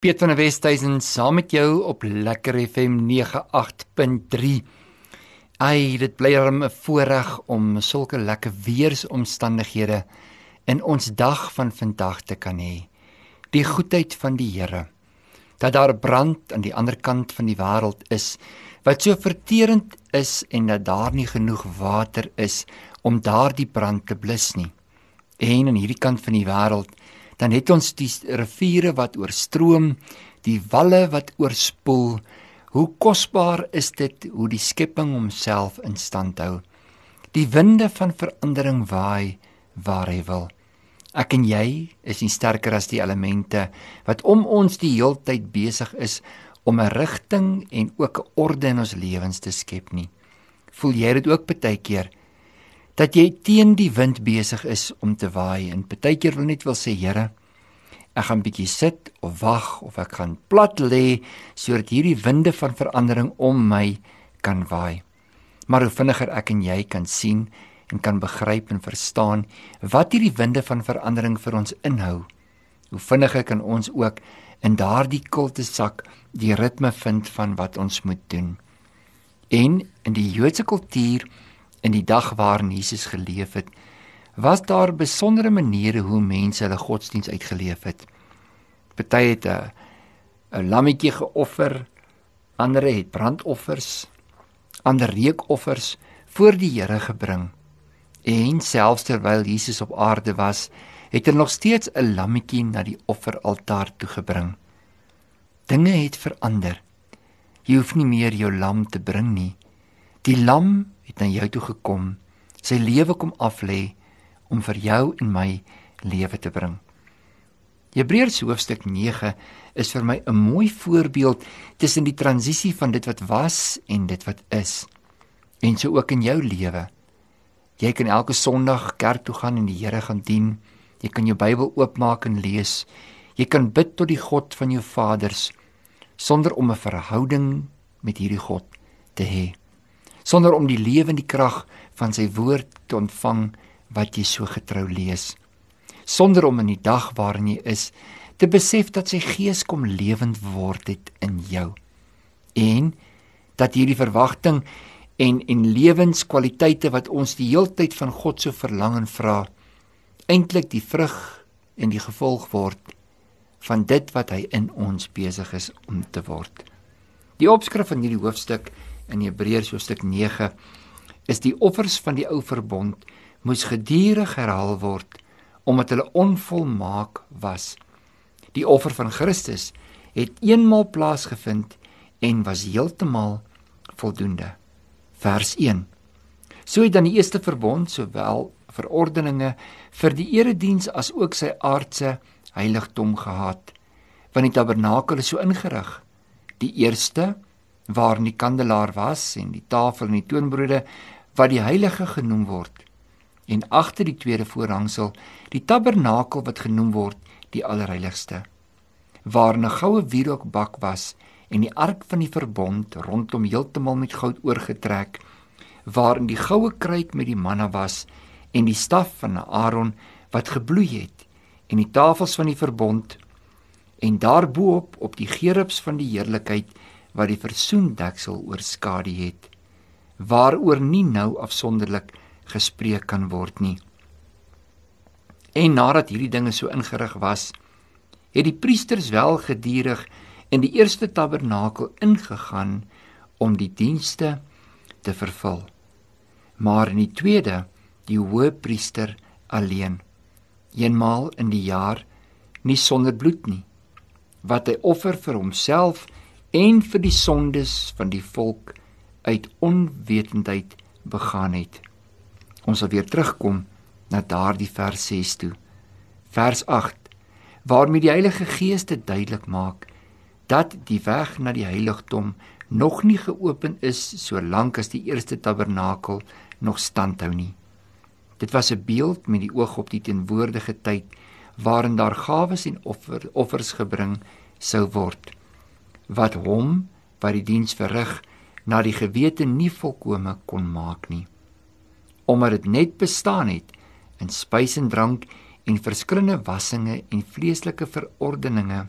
Piet van der Westhuizen saam met jou op Lekker FM 98.3. Dit bly 'n voorreg om sulke lekker weersomstandighede in ons dag van vandag te kan hê. Die goedheid van die Here. Dat daar brand aan die ander kant van die wêreld is wat so verterend is en dat daar nie genoeg water is om daardie brand te blus nie. En aan hierdie kant van die wêreld dan het ons die riviere wat oorstroom, die walle wat oorspoel. Hoe kosbaar is dit hoe die skepping homself in stand hou. Die winde van verandering waai waar hy wil. Ek en jy is nie sterker as die elemente wat om ons die heeltyd besig is om 'n rigting en ook 'n orde in ons lewens te skep nie. Voel jy dit ook partykeer? Dat jy teen die wind besig is om te waai en partykeer wil net sê, Here, ek gaan bietjie sit of wag of ek gaan plat lê sodat hierdie winde van verandering om my kan waai. Maar hoe vinniger ek en jy kan sien en kan begryp en verstaan wat hierdie winde van verandering vir ons inhou, hoe vinniger kan ons ook in daardie kultesak die ritme vind van wat ons moet doen. En in die Joodse kultuur, in die dag waarin Jesus geleef het, was daar besondere maniere hoe mense hulle godsdiens uitgeleef het. Party het 'n lammetjie geoffer, ander het brandoffers, ander reukoffers voor die Here gebring. En selfs terwyl Jesus op aarde was, het nog steeds 'n lammetjie na die offeraltaar toe gebring. Dinge het verander. Jy hoef nie meer jou lam te bring nie. Die lam het na jou toe gekom, sy lewe kom aflê om vir jou en my lewe te bring. Hebreërs hoofstuk 9 is vir my 'n mooi voorbeeld tussen die transisie van dit wat was en dit wat is. En so ook in jou lewe. Jy kan elke Sondag kerk toe gaan en die Here gaan dien. Jy kan jou Bybel oopmaak en lees. Jy kan bid tot die God van jou vaders sonder om 'n verhouding met hierdie God te hê. Sonder om die lewe en die krag van sy woord te ontvang wat jy so getrou lees. Sonder om in die dag waarin jy is, te besef dat sy gees kom lewend word het in jou. En dat hierdie verwagting en lewenskwaliteite wat ons die heeltyd van God so verlang en vra, eintlik die vrug en die gevolg word van dit wat hy in ons besig is om te word. Die opskrif van hierdie hoofstuk in Hebreërs hoofstuk 9 is die offers van die ou verbond moes gedurig herhaal word omdat hulle onvolmaak was. Die offer van Christus het eenmaal plaasgevind en was heeltemal voldoende. Vers 1. So het dan die eerste verbond sowel verordeninge vir die erediens as ook sy aardse heiligdom gehad, want die tabernakel is so ingerig. Die eerste, waarin die kandelaar was en die tafel en die toonbrode, wat die heilige genoem word. En agter die tweede voorhangsel, die tabernakel wat genoem word die allerheiligste, waarin 'n goue wierookbak was en die ark van die verbond rondom heeltemal met goud oorgetrek, waarin die goue kruik met die manna was en die staf van Aaron wat gebloei het en die tafels van die verbond en daarboop op die gerubs van die heerlikheid wat die versoendeksel oorskadu het, waaroor nie nou afsonderlik gespreek kan word nie. En nadat hierdie dinge so ingerig was, het die priesters wel gedurig in die eerste tabernakel ingegaan om die dienste te vervul. Maar in die tweede, die hoëpriester alleen, eenmaal in die jaar, nie sonder bloed nie, wat hy offer vir homself en vir die sondes van die volk uit onwetendheid begaan het. Ons sal weer terugkom na daardie vers 6 toe. Vers 8, waarmee die Heilige Gees dit duidelik maak, dat die weg na die heiligdom nog nie geopen is solank as die eerste tabernakel nog standhou nie. Dit was 'n beeld met die oog op die teenwoordige tyd, waarin daar gawes en offers gebring sou word, wat hom, wat die diens verrig, na die gewete nie volkome kon maak nie. Omdat dit net bestaan het in spys en drank en verskillende wassinge en vleeslike verordeninge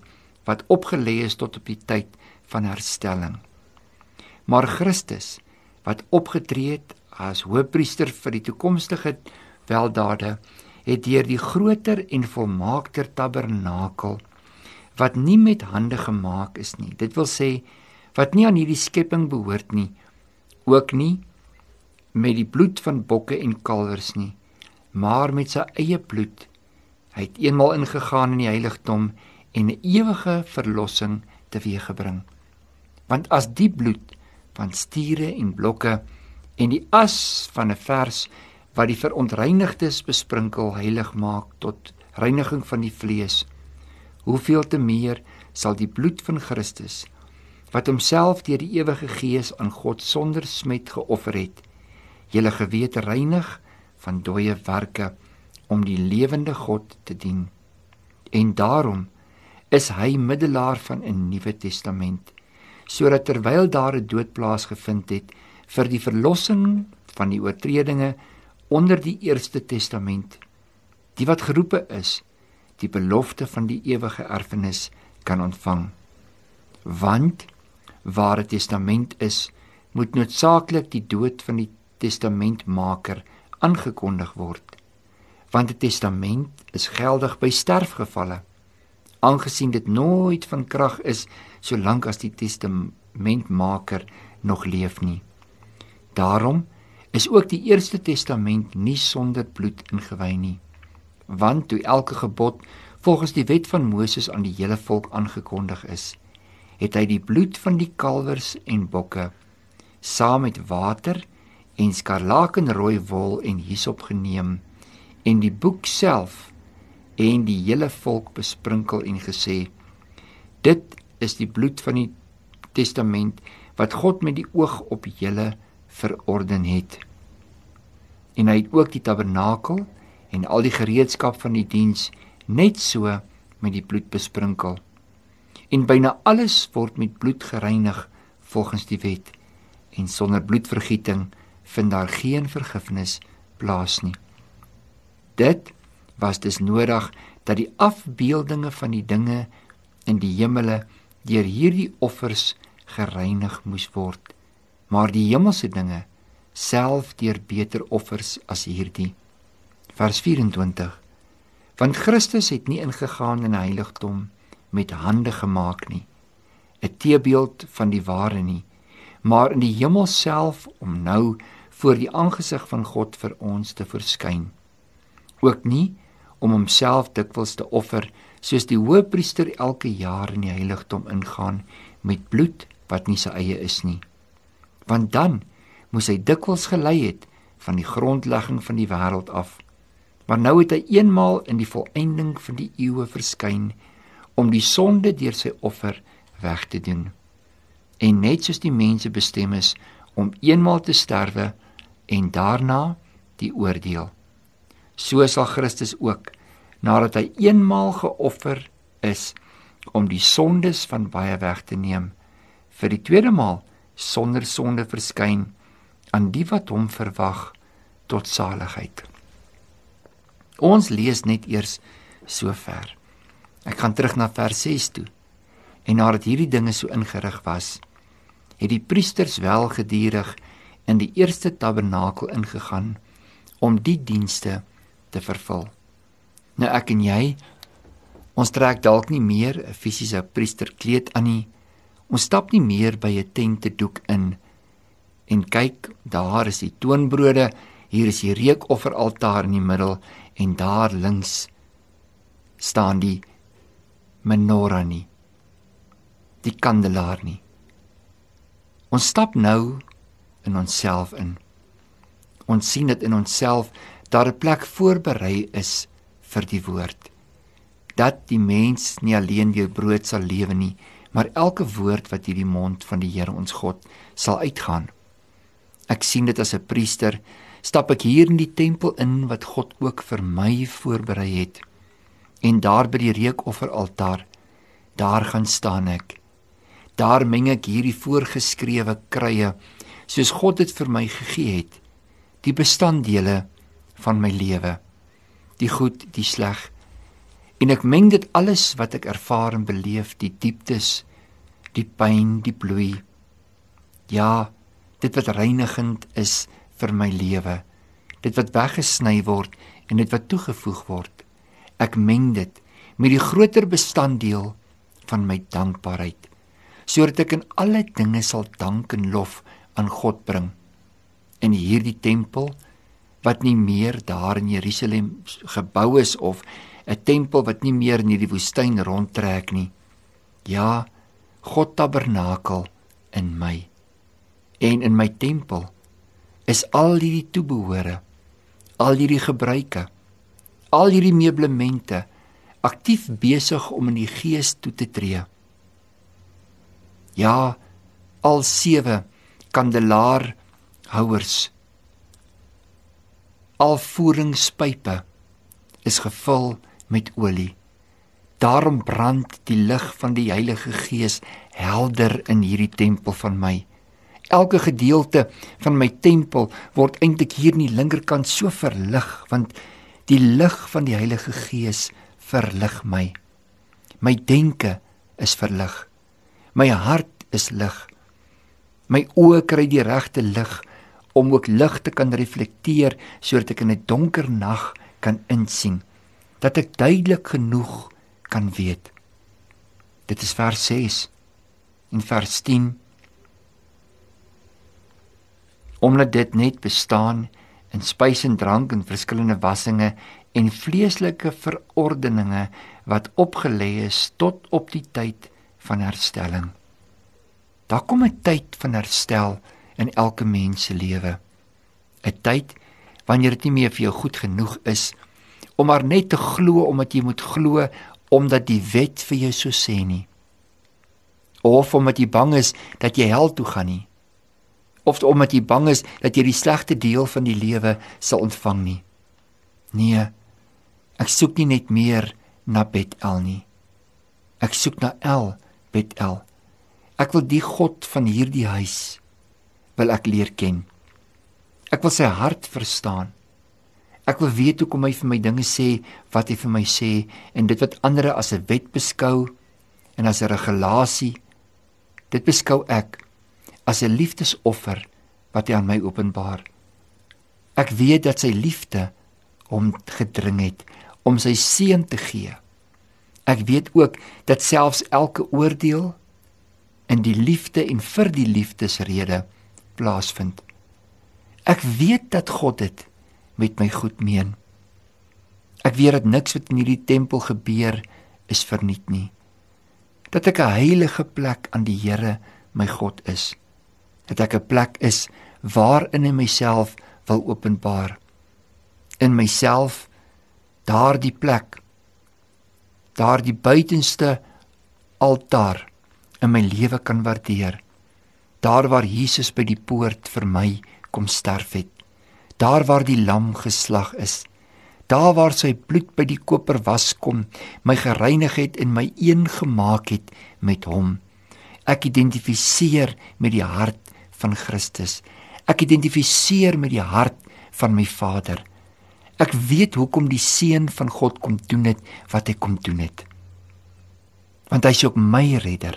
wat opgelê is tot op die tyd van herstelling. Maar Christus, wat opgetree het as hoëpriester vir die toekomstige weldade, het deur die groter en volmaakter tabernakel, wat nie met hande gemaak is nie, dit wil sê, wat nie aan hierdie skepping behoort nie, ook nie met die bloed van bokke en kalwers nie, maar met sy eie bloed. Hy het eenmaal ingegaan in die heiligdom en 'n ewige verlossing teweeggebring. Want as die bloed van stiere en blokke en die as van 'n vers wat die verontreinigdes besprinkel heilig maak tot reiniging van die vlees, hoeveel te meer sal die bloed van Christus, wat homself deur die ewige Gees aan God sonder smet geoffer het, julle gewete reinig van dooie werke om die lewende God te dien. En daarom is hy middelaar van 'n Nuwe Testament, sodat terwyl daar 'n dood plaasgevind het vir die verlossing van die oortredinge onder die Eerste Testament, die wat geroepe is, die belofte van die ewige erfenis kan ontvang. Want waar 'n testament is, moet noodsaaklik die dood van die testamentmaker aangekondig word. Want 'n testament is geldig by sterfgevalle, aangesien dit nooit van krag is solank as die testamentmaker nog leef nie. Daarom is ook die Eerste Testament nie sonder bloed ingewy nie. Want toe elke gebod volgens die wet van Moses aan die hele volk aangekondig is, het hy die bloed van die kalwers en bokke saam met water en skarlakenrooi wol en hisop geneem en die boek self en die hele volk besprinkel en gesê, dit is die bloed van die testament wat God met die oog op julle verorden het. En hy het ook die tabernakel en al die gereedskap van die diens net so met die bloed besprinkel. En byna alles word met bloed gereinig volgens die wet, en sonder bloedvergieting vind daar geen vergifnis plaas nie. Dit was dus nodig dat die afbeeldinge van die dinge in die hemele deur hierdie offers gereinig moes word, maar die hemelse dinge self deur beter offers as hierdie. Vers 24. Want Christus het nie ingegaan in 'n heiligdom met hande gemaak nie, 'n teebeeld van die ware nie, maar in die hemel self om nou voor die aangesig van God vir ons te verskyn. Ook nie om homself dikwels te offer, soos die hoëpriester elke jaar in die heiligdom ingaan met bloed wat nie sy eie is nie. Want dan moes hy dikwels gelei het van die grondlegging van die wêreld af. Maar nou het hy eenmaal in die volëinding van die eeue verskyn om die sonde deur sy offer weg te doen. En net soos die mense bestem is om eenmaal te sterwe en daarna die oordeel, so sal Christus ook, nadat hy eenmaal geoffer is om die sondes van baie weg te neem, vir die tweede maal sonder sonde verskyn aan die wat hom verwag tot saligheid. Ons lees net eers so ver. Ek gaan terug na vers 6 toe. En nadat hierdie dinge so ingerig was, het die priesters wel gedurig in die eerste tabernakel ingegaan om die dienste te vervul. Nou ek en jy, ons trek dalk nie meer 'n fisiese priesterkleed aan nie. Ons stap nie meer by 'n tentedoek in en kyk, daar is die toonbrode, hier is die reukofferaltaar in die middel en daar links staan die menorah nie, die kandelaar nie. Ons stap nou in onsself in. Ons sien dit in onsself daar 'n plek voorberei is vir die woord. Dat die mens nie alleen deur brood sal lewe nie, maar elke woord wat uit die mond van die Here ons God sal uitgaan. Ek sien dit as 'n priester, stap ek hier in die tempel in wat God ook vir my voorberei het. En daar by die reukofferaltaar, daar gaan staan ek. Daar meng ek hierdie voorgeskrewe krye, soos God dit vir my gegee het, die bestanddele van my lewe, die goed, die sleg, En ek meng dit alles wat ek ervaar en beleef, die dieptes, die pyn, die bloei. Ja, dit wat reinigend is vir my lewe, dit wat weggesny word en dit wat toegevoeg word. Ek meng dit met die groter bestanddeel van my dankbaarheid, sodat ek in alle dinge sal dank en lof aan God bring. In hierdie tempel, wat nie meer daar in Jerusalem gebou is, of 'n tempel wat nie meer in hierdie woestyn rondtrek nie. Ja, God tabernakel in my. En in my tempel is al hierdie toebehore, al hierdie gebruike, al hierdie meublemente aktief besig om in die gees toe te tree. Ja, al 7 kandelaarhouers, al voeringspype is gevul met olie. Daarom brand die lig van die Heilige Gees helder in hierdie tempel van my. Elke gedeelte van my tempel word eintlik hier in die linkerkant so verlig, want die lig van die Heilige Gees verlig my. My denke is verlig. My hart is lig. My oë kry die regte lig om ook lig te kan reflekteer, sodat ek in 'n donker nag kan insien, dat ek duidelik genoeg kan weet. Dit is vers 6 en vers 10. Omdat dit net bestaan in spys en drank en verskillende wassinge en vleeslike verordeninge wat opgelê is tot op die tyd van herstelling. Daar kom 'n tyd van herstel in elke mens se lewe. 'n Tyd wanneer dit nie meer vir jou goed genoeg is om maar net te glo omdat jy moet glo omdat die wet vir jou so sê nie. Of omdat jy bang is dat jy hel toe gaan nie. Of omdat jy bang is dat jy die slegte deel van die lewe sal ontvang nie. Nee, ek soek nie net meer na Bethel nie. Ek soek na El Bethel. Ek wil die God van hierdie huis wil ek leer ken. Ek wil sy hart verstaan. Ek wil weet hoekom hy vir my dinge sê wat hy vir my sê, en dit wat ander as 'n wet beskou en as 'n regulasie, dit beskou ek as 'n liefdesoffer wat hy aan my openbaar. Ek weet dat sy liefde hom gedring het om sy seun te gee. Ek weet ook dat selfs elke oordeel in die liefde en vir die liefdesrede plaasvind. Ek weet dat God dit met my goed meen. Ek weet dat niks wat in hierdie tempel gebeur is verniet nie. Dat ek 'n heilige plek aan die Here my God is. Dat ek 'n plek is waarin hy myself wil openbaar. In myself, daardie plek, daardie buitenste altaar in my lewe kan waardeer. Daar waar Jesus by die poort vir my kom sterf het. Daar waar die lam geslag is. Daar waar sy bloed by die koperwas kom, my gereinig het en my een gemaak het met hom. Ek identifiseer met die hart van Christus. Ek identifiseer met die hart van my Vader. Ek weet hoekom die Seun van God kom doen het wat hy kom doen het. Want hy is ook my redder.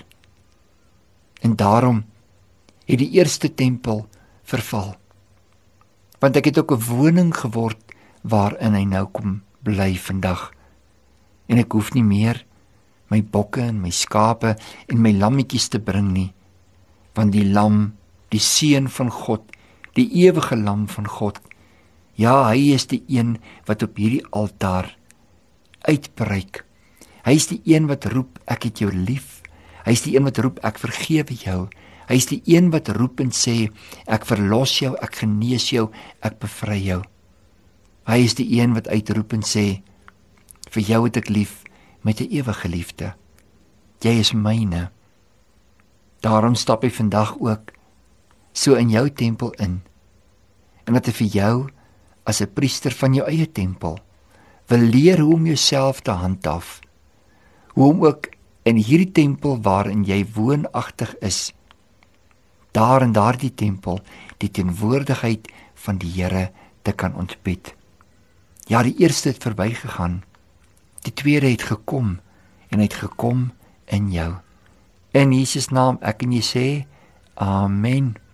En daarom het die eerste tempel verval. Want ek het ook 'n woning geword waarin hy nou kom bly vandag. En ek hoef nie meer my bokke en my skape en my lammetjies te bring nie. Want die lam, die Seun van God, die ewige lam van God, ja, hy is die een wat op hierdie altaar uitbreek. Hy is die een wat roep, ek het jou lief. Hy is die een wat roep, ek vergewe jou. Hy is die een wat roep en sê, ek verlos jou, ek genees jou, ek bevry jou. Hy is die een wat uitroep en sê, vir jou het ek lief met 'n ewige liefde. Jy is myne. Daarom stap hy vandag ook so in jou tempel in. En dat hy vir jou as 'n priester van jou eie tempel wil leer hoe om jouself te handhaaf. Hoe om ook in hierdie tempel waarin jy woonagtig is, daar in daardie tempel die teenwoordigheid van die Here te kan ontbied. Ja, die eerste het verbygegaan. Die tweede het gekom en hy het gekom in jou. In Jesus naam ek en jy sê amen.